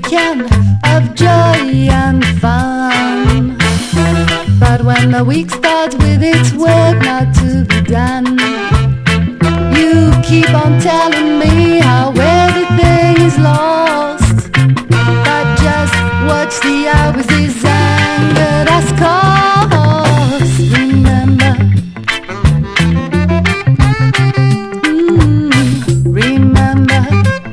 weekend of joy and fun. But when the week starts with its work not to be done, you keep on telling me how everything is lost. But just watch the hours this anger has caused. Remember, remember.